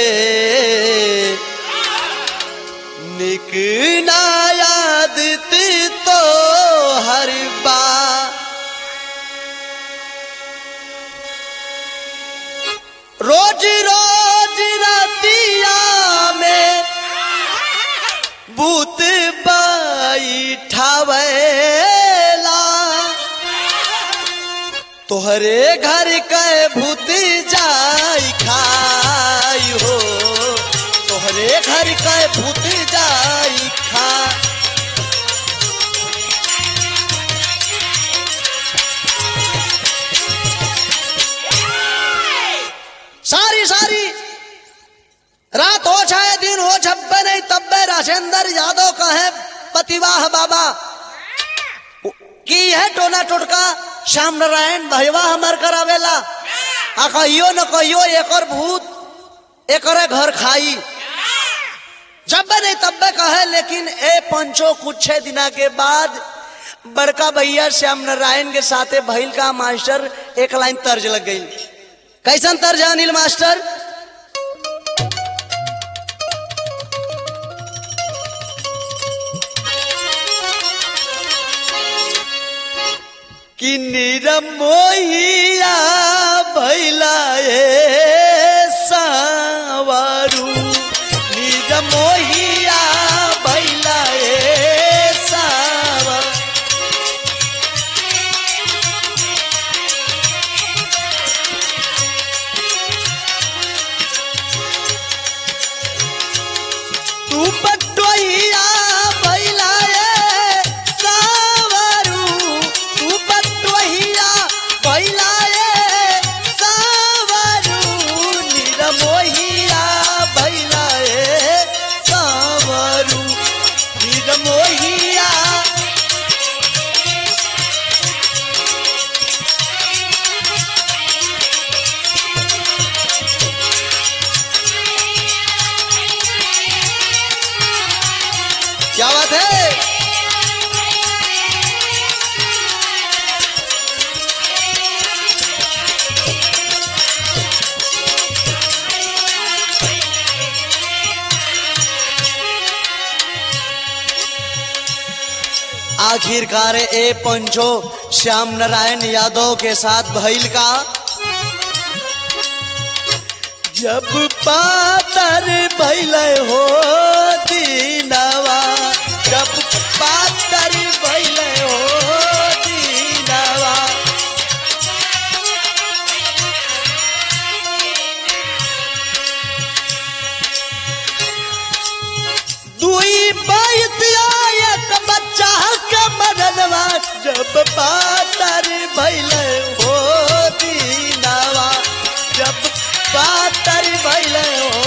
निक ना याद तो हर बार। रोज रोज रातिया में भूत बैठावेला, तोहरे घर के भूत जाई खाई हो, तोहरे घर के भूत जाई खा। सारी सारी रात हो चाहे दिन हो, छब्बे नहीं तब्बे राजेंद्र यादव का है पतिवाह बाबा की है टोना टोटका श्याम नारायण भैया हमार करावेला। आ कहियो न कहियो एक और भूत एक घर खाई जब नहीं तब कहे। लेकिन ए पंचो कुछ दिना के बाद बड़का भैया श्याम नारायण के साथे भैल का मास्टर एक लाइन तर्ज लग गई। कैसन तर्ज अनिल मास्टर? कि निरमोहिया भैला ए सावरू, निरमोहिया भैला ए सावरू। तू बटोहिया भैला ए सावरू, तू बटोहिया भैला ए सावरू, निरमोहिया भैला ए सावरू, निरमोहिया। क्या बात है? आखिरकार ए पंचो श्याम नारायण यादव के साथ भैल का जब पातर भैल हो दीनवा, जब पातर भैल हो दीनवा। दुई बैतिया एक बच्चा के मदनवा, जब पातर भैल हो दीनवा, जब पातर भैल हो।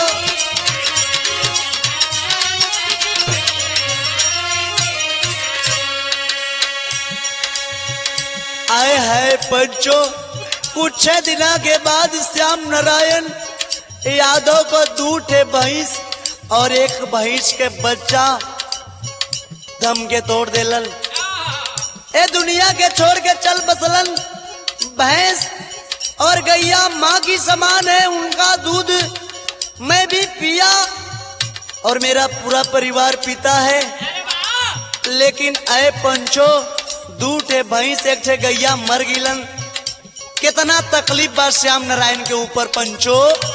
आए है पंचो कुछ दिना के बाद श्याम नारायण यादव को दू ठे भैंस और एक भैंस के बच्चा दम के तोड़ देलन। ए दुनिया के छोड़ के चल बसलन। भैंस और गैया माँ की समान है, उनका दूध मैं भी पिया और मेरा पूरा परिवार पीता है। लेकिन आए पंचो दू ठे भैंस एक ठे गैया मर गिलन। कितना तकलीफ बा श्याम नारायण के ऊपर पंचो।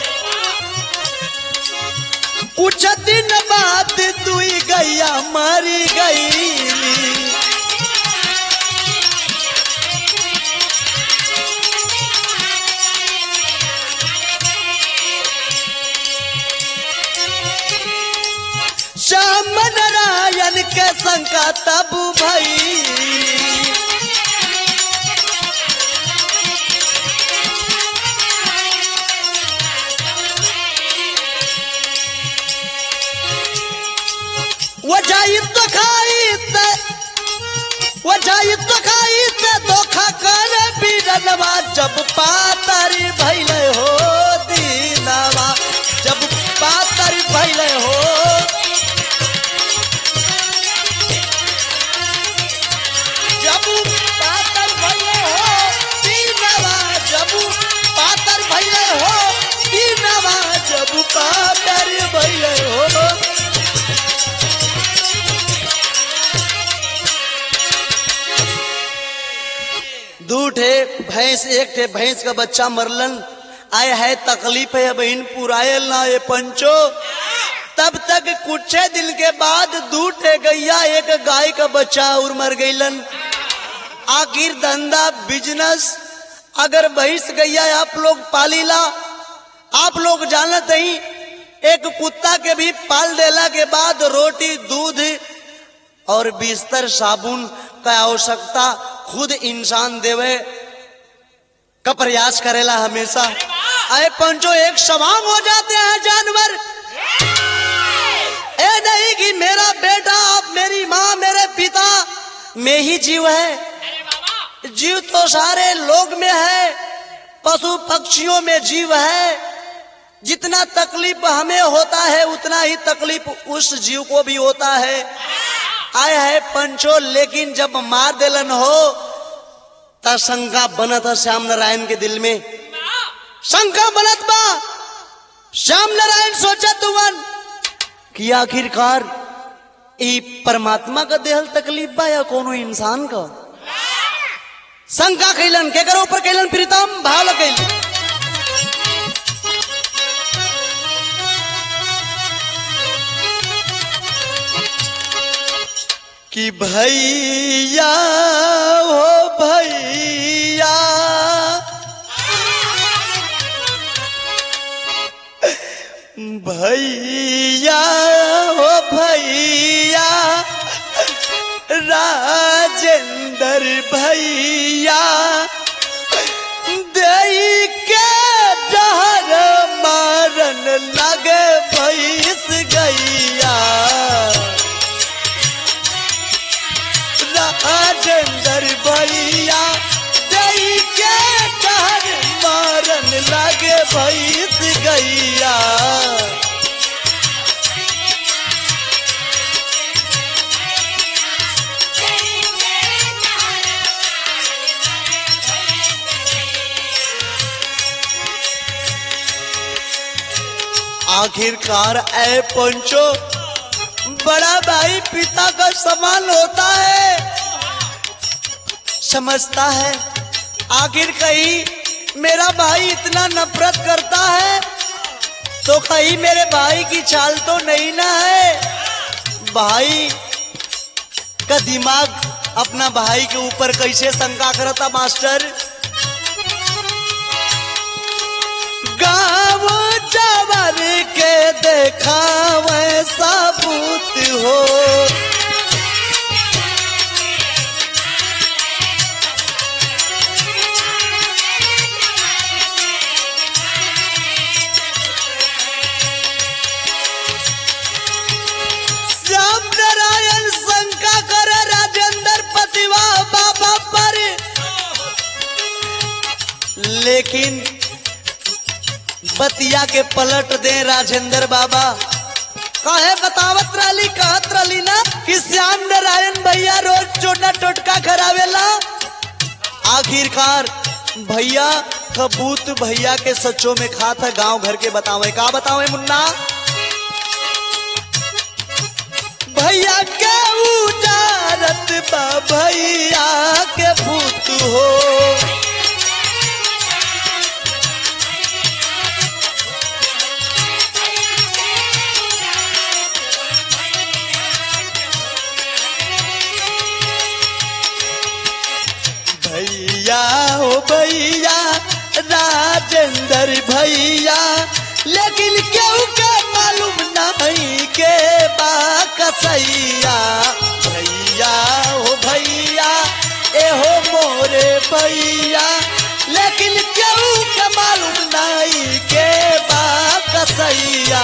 कुछ दिन बाद दुई गैया मरी गई, श्याम नारायण के शंका तब भई। वो जाई तो खाई ते, वो जाई तो खाई ते धोखा कर बीरनवा, जब पातर भैल हो दीनवा, जब पातर भैल हो। जब पातर भैल हो दीनवा, जब पातर भैल हो दीनवा, जब पातर भैल हो। दू ठे भैंस एक ठे भैंस का बच्चा मरलन। आए है तकलीफ है बहन पुरायल ना ये पंचो। तब तक कुछ दिन के बाद दू ठे गैया एक गाय का बच्चा और मर गईलन। आखिर धंधा बिजनेस अगर भैंस गैया आप लोग पालीला, आप लोग जानत ही एक कुत्ता के भी पाल देला के बाद रोटी दूध और बिस्तर साबुन का आवश्यकता खुद इंसान देवे का प्रयास करेला हमेशा। अरे पंचो एक सवांग हो जाते हैं जानवर। ए नहीं कि मेरा बेटा मेरी माँ मेरे पिता में ही जीव है, जीव तो सारे लोग में है, पशु पक्षियों में जीव है, जितना तकलीफ हमें होता है उतना ही तकलीफ उस जीव को भी होता है। आए है पंचो, लेकिन जब मार देलन हो त शंका बनत है श्याम नारायण के दिल में, शंका बनत बा। श्याम नारायण सोचत हुवन कि आखिरकार ई परमात्मा का देहल तकलीफ बा या कोनो इंसान का। शंका कैलन के करो ऊपर कैलन प्रीतम भाव कैलन कि भैया हो भैया भैया हो भैया राजेंद्र भैया देई के डहर मारन लगे भैंस गैया। राजेंद्र भैया देई के डहर मारन लगे भैंस गैया। आखिरकार ऐ पंचो, बड़ा भाई पिता का समान होता है, समझता है आखिर कहीं मेरा भाई इतना नफरत करता है तो कहीं मेरे भाई की चाल तो नहीं ना है। भाई का दिमाग अपना भाई के ऊपर कैसे शंका करता मास्टर। गाँव जवर के देखा वैसा भूत हो, श्याम नारायण शंका करे राजेंद्र पतिवा बाबा पर, लेकिन बतिया के पलट दे राजेंद्र बाबा। काहे बतावत रही कहत रही ना कि श्याम नारायण भैया रोज चोटा टोटका करावेला। आखिरकार भैया कबूत भैया के सच्चों में खात है गांव घर के बतावे का बतावे मुन्ना। भैया के उजारत बा भैया के भूत हो, भैया हो भैया राजेंद्र भैया, लेकिन क्यों के मालूम नहीं के बा कसैया। भैया हो भैया ए हो मोरे भैया, लेकिन क्यों के मालूम नहीं के बा कसैया।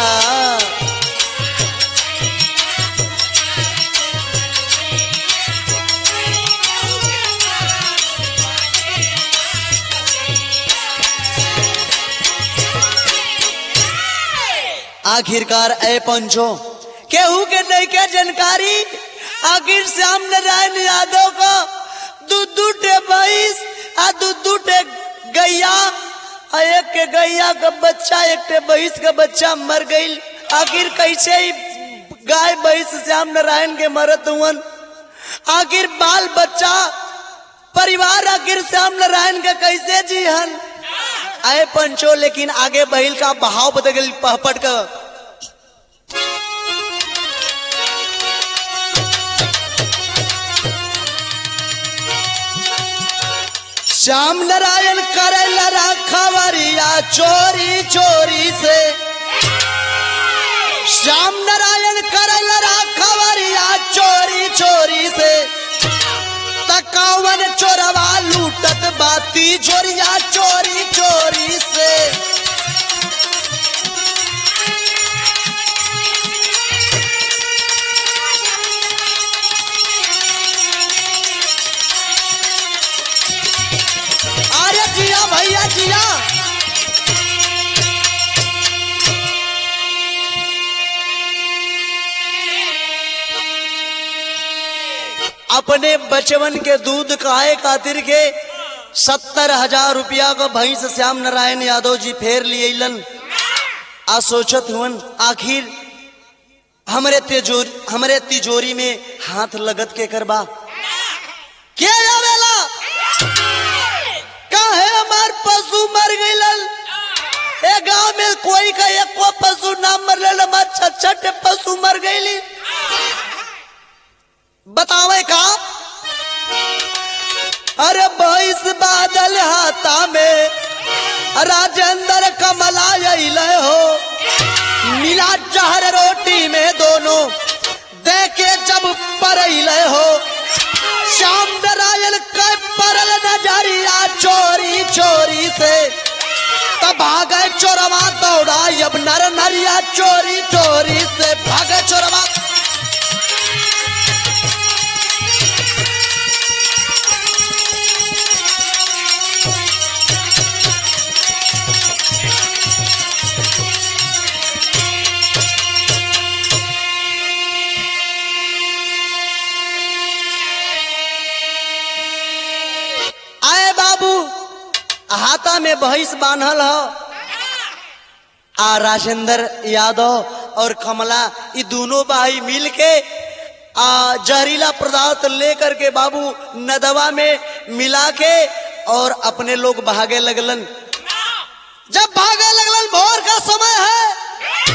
आखिरकार ए पंचो केहू के नहीं के जानकारी। आखिर श्याम नारायण यादव को दू दू टे भैंस आ दू दू टे गैया, एक के गैया का बच्चा एक टे भैंस का बच्चा मर गई। आखिर कैसे ही गाय भैंस श्याम नारायण के मरत हुवन। आखिर बाल बच्चा परिवार आखिर श्याम नारायण के कैसे जीहन। आए पंचो, लेकिन आगे बहिल का बहाव बदल गई पहपट का। श्याम नारायण करेला राखवरिया चोरी चोरी से, श्याम नारायण करेला राखवरिया चोरी चोरी से, तकावन चोरवा लूटत बाती जोरिया चोरी चोरी से। अरे जिया भैया जिया। अपने बचवन के दूध काहे खातिर के सत्तर हजार रुपया का भैंस श्याम नारायण यादव जी फेर लियलन। आ सोचत हुवन आखिर हमरे तिजोरी हमरे तिजोरी में हाथ लगत के करबा क्या आवेला काहे हमार पशु मर गइलन। ए गांव में कोई का एक को पशु ना मरल, हमार छठ पशु मर गइली। बतावे का अरे भैंस बादल हाथा में राजेंद्र कमला अइले हो, मिला जहर रोटी में दोनों देखे जब परइले हो। श्याम नारायण के परल नजरिया चोरी चोरी से तब भागे चोरवा दौड़ा। अब नर नरिया चोरी चोरी से भागे चोरवा। हाथा में भैंस बांधल हो। आ राजेंद्र यादव और कमला ये दोनों भाई मिल के आ जहरीला पदार्थ लेकर के बाबू नदवा में मिला के और अपने लोग भागे लगलन। जब भागे लगलन भोर का समय है,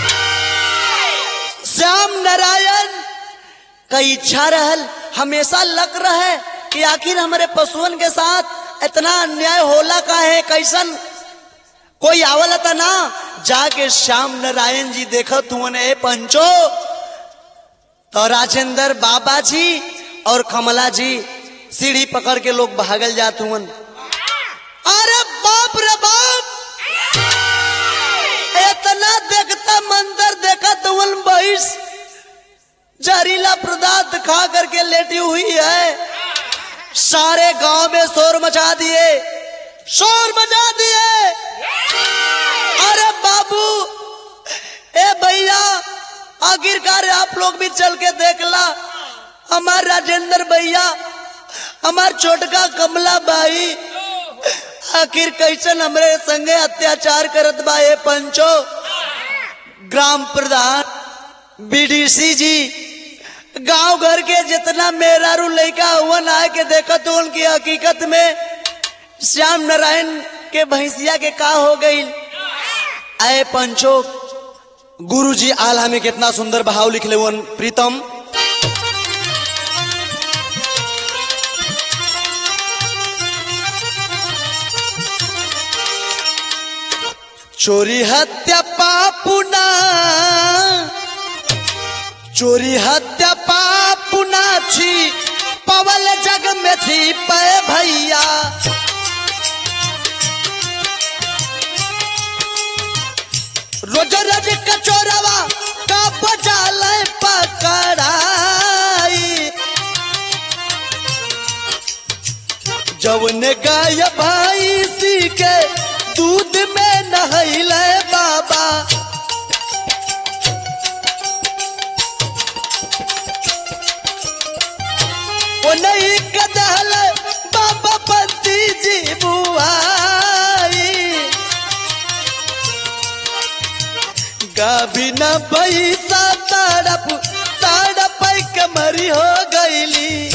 श्याम नारायण का इच्छा रहल हमेशा लग रहा है कि आखिर हमारे पशुओं के साथ इतना अन्याय होला का है, कैसन कोई आवल था ना। जाके श्याम नारायण जी देखत हुए ए पंचो तो राजेंद्र बाबा जी और कमला जी सीढ़ी पकड़ के लोग भागल जात हुए। अरे बाप रे बाप, इतना देखता मंदिर देखत हुए भैंस जहरीला पदार्थ खा करके लेटी हुई है। सारे गांव में शोर मचा दिए, शोर मचा दिए। अरे बाबू ए भैया आखिरकार आप लोग भी चल के देख ला, हमार राजेंद्र भैया हमार छोटका कमला भाई आखिर कैसन हमरे संगे अत्याचार करत बा। ए पंचो ग्राम प्रधान बीडीसी जी गांव घर के जितना मेहरारू लड़का हुआ ना के देखा तो उनकी हकीकत में श्याम नारायण के भैंसिया के का हो गई। आए पंचो गुरुजी आल्हा में कितना सुंदर भाव लिखले वन प्रीतम। चोरी हत्या पापुना, चोरी हत्या पापुना छी पवल जग में थी पे भैया। रोज रोज कचोरवा का बजाल पकड़ाई। जवन गाय भैंसी के दूध में नहैले बाबा। वो नहीं कदहल बाबा पंती जी बुआई। गाभी न भैंसा तड़प तड़प कमरी हो गईली।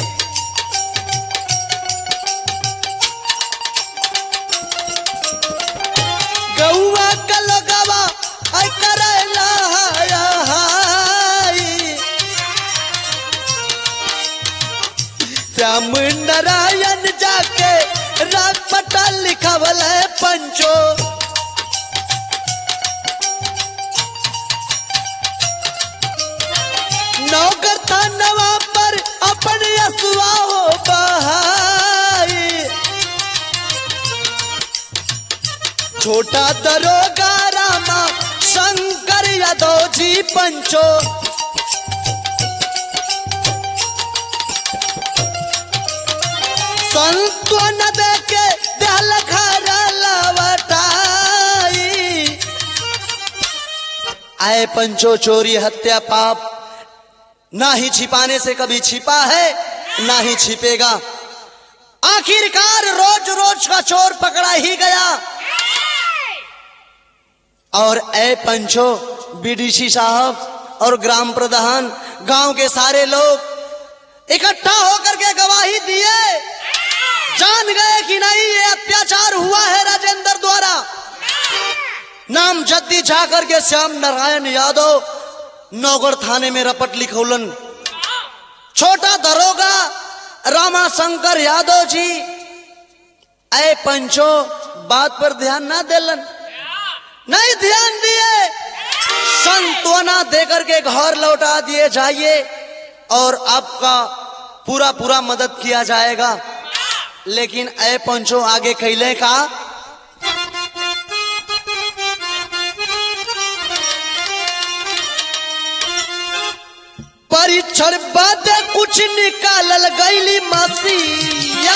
गौआ का लगवा आई करेला हाई। श्याम नारायण जाके राग पटल लिखावल है पंचो। नौकर थानवा पर अपने असुआ हो बहाई। छोटा दरोगा रामा शंकर यादव जी पंचो। संतवन दे के दल खारा लवटाई। आए पंचो चोरी हत्या पाप ना ही छिपाने से कभी छिपा है ना ही छिपेगा। आखिरकार रोज रोज का चोर पकड़ा ही गया। और ए पंचो, बीडीसी साहब और ग्राम प्रधान, गांव के सारे लोग इकट्ठा होकर के गवाही दिए, जान गए कि नहीं ये अत्याचार हुआ है राजेंद्र द्वारा। नाम जद्दी जाकर के श्याम नारायण यादव नौगढ़ थाने में रपट लिखौलन। छोटा दरोगा रामाशंकर यादव जी ऐ पंचो बात पर ध्यान ना देलन, नहीं ध्यान दिए, संत्वना देकर के घर लौटा दिए जाइए और आपका पूरा पूरा मदद किया जाएगा। लेकिन ऐ पंचो आगे कैले का, परीक्षण बाद कुछ निकालल गईली मसीया,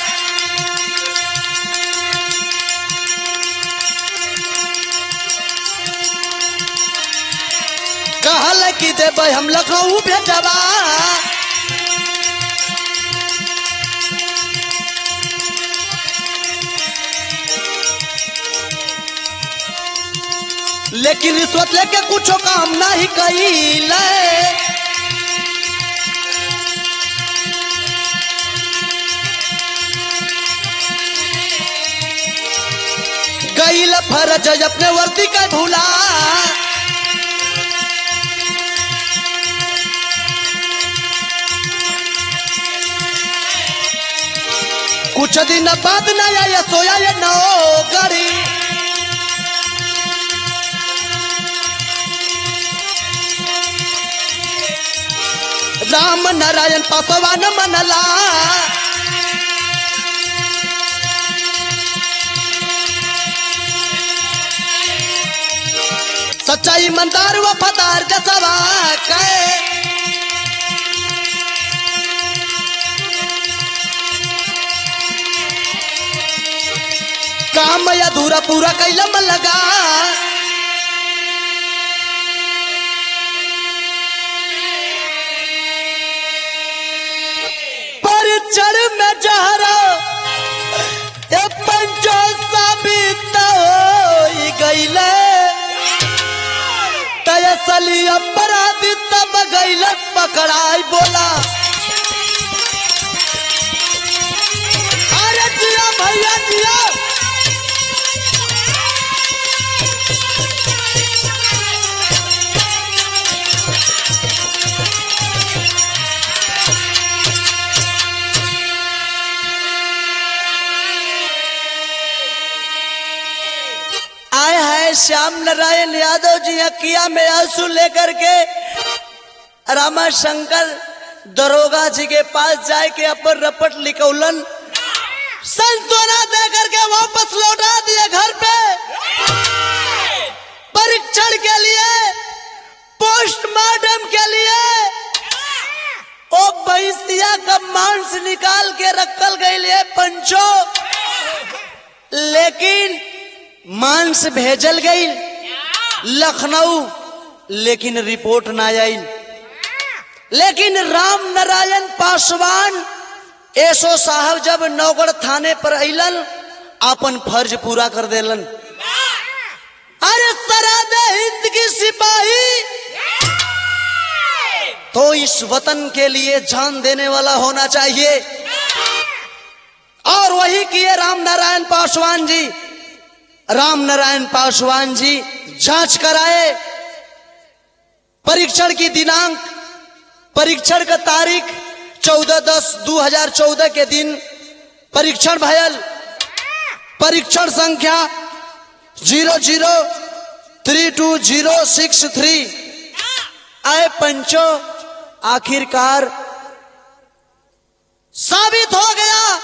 कहल कि देबै हम लखनऊ भेजबा, लेकिन रिश्वत लेके कुछ काम नहीं कईले। गईल फरज अपने वर्दी का भूला, कुछ दिन बाद न आया सोया ये नौकरी, राम नारायण पासवान मनला, सच्चाई ईमानदार वफादार जसवा के, काम अधूरा पूरा कैला मन लगा, परिचर में जहरा ये पंचो साबित हो गईले, तयसली अपराधी तब गईले पकड़ाई। बोला अरे जिया भैया जिया, आए है श्याम नारायण यादव जी अकिया में आंसू लेकर के रामाशंकर दरोगा जी के पास जाए के अपन रपट लिखौलन, संत्वना दे करके वापस लौटा दिए घर पे। परीक्षण के लिए, पोस्टमार्टम के लिए ओ भैंसिया का मांस निकाल के रखल गई है पंचो, लेकिन मांस भेजल गई लखनऊ, लेकिन रिपोर्ट ना आई। लेकिन राम नारायण पासवान एसो साहब जब नौगढ़ थाने पर अइलन, अपन फर्ज पूरा कर देलन। अरे सरादे हिंद की सिपाही तो इस वतन के लिए जान देने वाला होना चाहिए, और वही किए राम नारायण पासवान जी। राम नारायण पासवान जी जांच कराए, परीक्षण की दिनांक, परीक्षण का तारीख चौदह दस दो हजार चौदह के दिन परीक्षण भयल, परीक्षण संख्या zero zero three two zero six three. आए पंचो, आखिरकार साबित हो गया,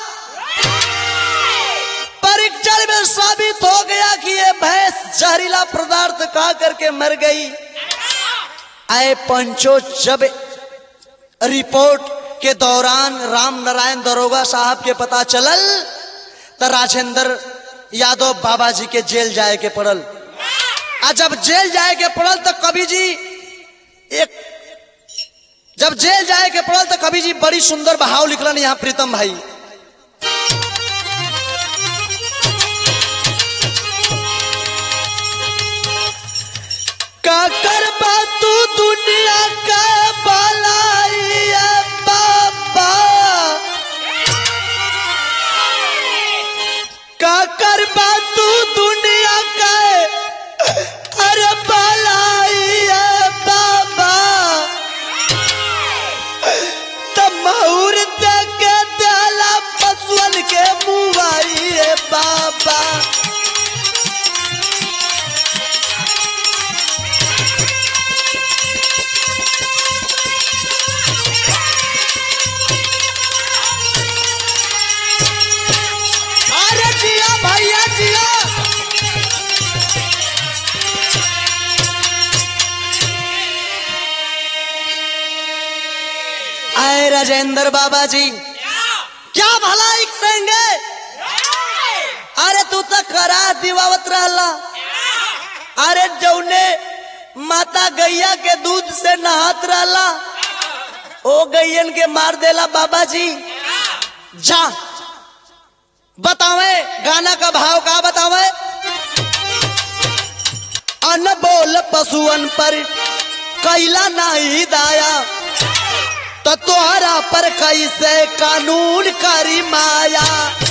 परीक्षण में साबित हो गया कि ये भैंस जहरीला पदार्थ खा करके मर गई। आए पंचो, जब रिपोर्ट के दौरान राम नारायण दरोगा साहब के पता चलल तो राजेंद्र यादव बाबा जी के जेल जाए के पड़ल। आ जब जेल जाए के पड़ल तो कवि जी एक जब जेल जाए के पड़ल तो कवि जी बड़ी सुंदर बहाव लिखलन यहाँ प्रीतम भाई। का करबा तू दुनिया का भलाई बाबा, का करबा तू दुनिया का अरे भलाई बाबा, तमहुर के दला पसुअल के मुआई बाबा। आए राजेंद्र बाबा जी क्या भलाई करेंगे, अरे तू तो करा दिवावत रहला, अरे जौने माता गैया के दूध से नहात रहला ओ गैयन के मार देला बाबा जी। जा बतावे गाना का भाव का बतावे। अनबोल पशुअन पर कैला नहीं दाया, तो तोहरा पर कैसे कानून करी माया।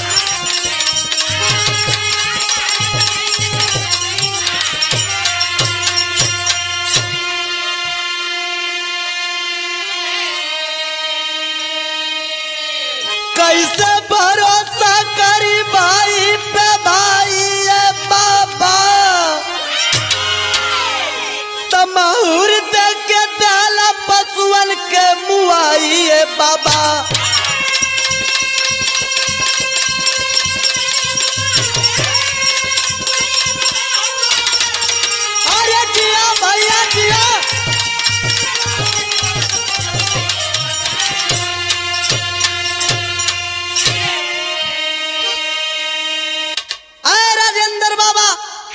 कैसे भरोसा करी भाई पे भाई ये बाबा, तमहुर दे के दाला पशुअन के मुआई ये बाबा। अरे जिया भैया जिया, राजेंद्र बाबा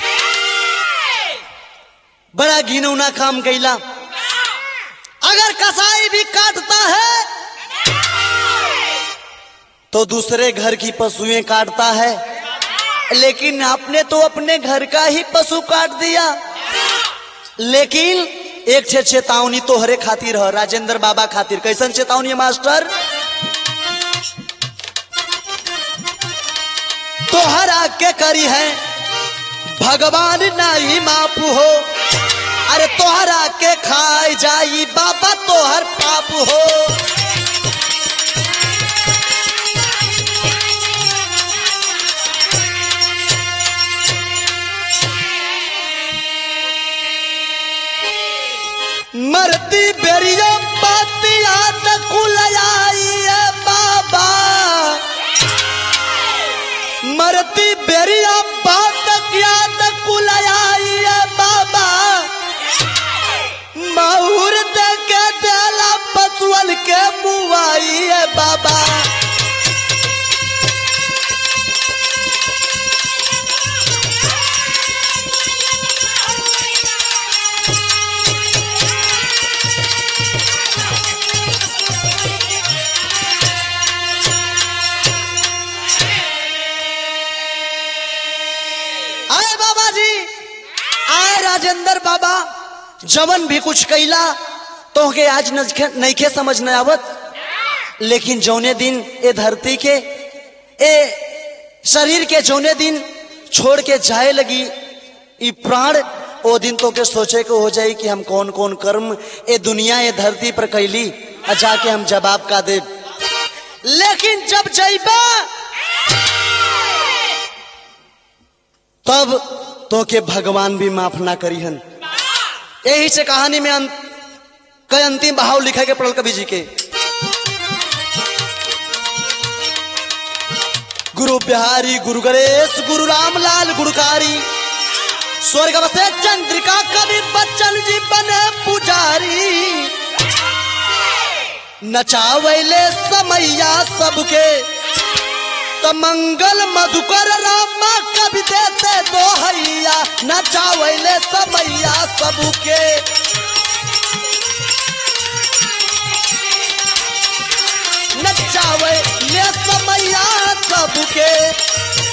बड़ा घिनौना काम कैला। अगर कसाई भी काटता है तो दूसरे घर की पशुएं काटता है, लेकिन आपने तो अपने घर का ही पशु काट दिया। लेकिन एक छे चेतावनी तो हरे खातिर है, राजेंद्र बाबा खातिर। कैसन चेतावनी है मास्टर? तोहरा के करी है भगवान नहीं माफ हो, अरे तोहरा के खाए जाई बाबा तोहर पाप हो। मरती बेरिया बातिया त खुलयाई बाबा, मरती बेरिया बात किया त कुलयाई बाबा। महुर दे के देला पशुअल के मुआई बाबा। राजेंद्र बाबा जवन भी कुछ कैला तो के आज नहीं के समझ न आवत, लेकिन जौने दिन ए धरती के ए शरीर के जौने दिन छोड़ के जाए लगी ई प्राण, ओ दिन तो के सोचे को हो जाए कि हम कौन कौन कर्म ए दुनिया ए धरती पर कैली, और जाके हम जवाब का दे। लेकिन जब जाइबा तब तो के भगवान भी माफ ना करी हन। यही से कहानी में अंत कई अंतिम बहाव लिखे के पड़ल कवि जी के। गुरु बिहारी गुरु गणेश गुरु रामलाल गुरुकारी, स्वर्ग बसे चंद्रिका कवि बच्चन जी बने पुजारी। नचावैले समैया सबके त मंगल मधुकर रामा कवि देते दोहैया। नचावैले समैया सबके साधु के